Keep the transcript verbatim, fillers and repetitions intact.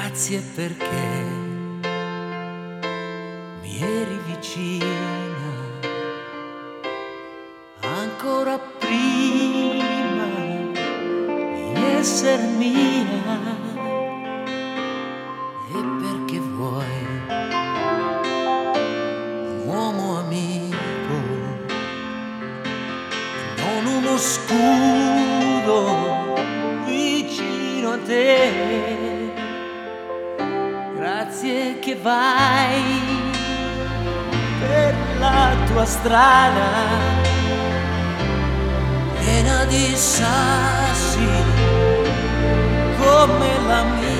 Grazie perché mi eri vicina ancora prima di essere mia, e perché vuoi un uomo amico, non uno scudo vicino a te. Grazie che vai per la tua strada piena di sassi come la mia.